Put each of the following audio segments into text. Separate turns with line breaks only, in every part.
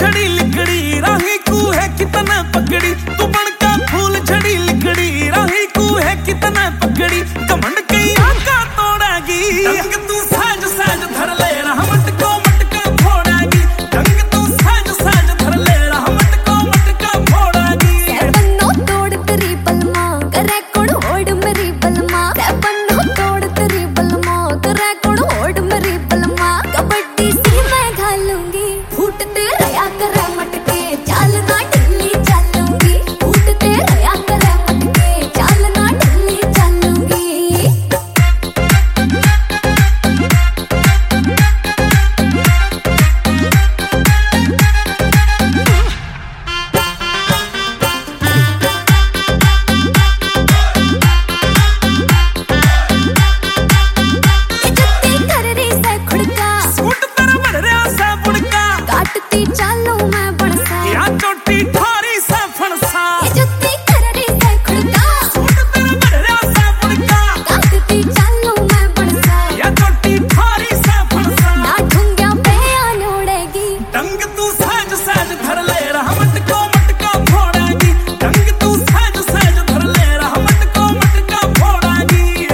झड़ी लिकड़ी राही को है कितना पकड़ी, तू बनका फूल झड़ी लिकड़ी राही को है कितना पकड़ी, कमंड कई आका तोड़ेगी डंग तू साज साज धर ले रहा मटको मटका फोड़ेगी, डंग तू साज साज धर ले रहा मटको मटका फोड़ेगी।
बन्नो तोड़ तेरी बलमा करे कोड़ ओड मेरी बलमा, बन्नो तोड़ तेरी बलमा करे कोड़ ओड मेरी बलमा, कबड्डी सी मैं घालूंगी फूटते रया करे मटके चाल ना ढिल्ली चलूंगी, फूटते रया करे मटके चाल ना ढिल्ली चलूंगी। काटती चालू मैं बड़सा
या चोटी थारी सा फणसा,
जुत्ती कर रही से खुड़का
सूट तेरा बड़रा सा फणका,
काटती चालू मैं बड़सा
या चोटी थारी सा फणसा,
ना ठुंग्या पे आन उड़ेगी
डंग तू साज साज धर ले रहा मटको मटका फोड़ेगी, डंग तू साज साज धर ले रहा मटको मटका फोड़ेगी।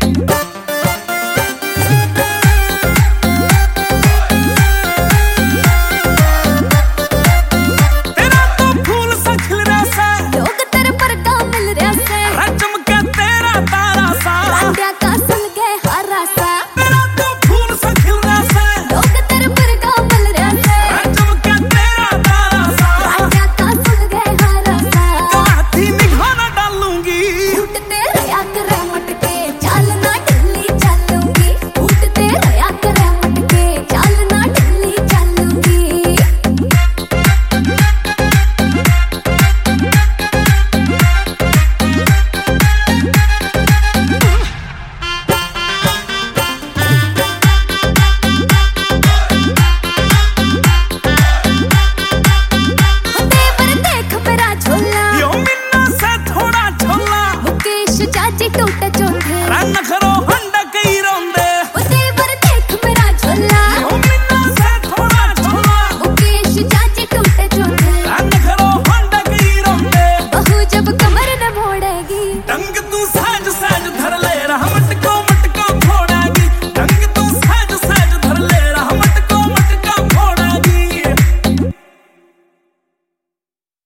तेरा तो फूल सा खिल रहा सा,
लोग तेरे पर का मिल रहा से
चमका तेरा तारा सा,
रांडिया का सुन गए हरा सा,
तेरा तो फूल सा खिल रहा सा,
लोग तेरे पर का मिल रहा से
चमका तेरा तारा सा,
रांडिया का सुन गए हरा सा,
हाथी निघाना डालूंगी
फूटते रया करे मटके चाल ना ढिल्ली चलूंगी, फूटते रया करे मटके चाल ना ढिल्ली चलूंगी। देवर देख मेरा झोला
यो मिन्ना से थोड़ा झोला,
मुकेश चाची टूटा चोंधे
रन करो